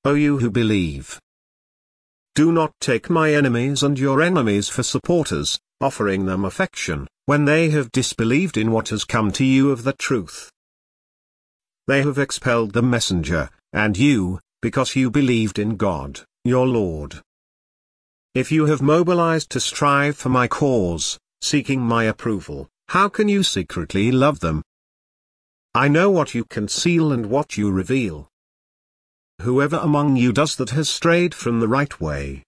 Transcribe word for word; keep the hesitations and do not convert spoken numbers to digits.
O you who believe. Do not take my enemies and your enemies for supporters, offering them affection, when they have disbelieved in what has come to you of the truth. They have expelled the messenger, and you, because you believed in God, your Lord. If you have mobilized to strive for my cause, seeking my approval, how can you secretly love them? I know what you conceal and what you reveal. Whoever among you does that has strayed from the right way,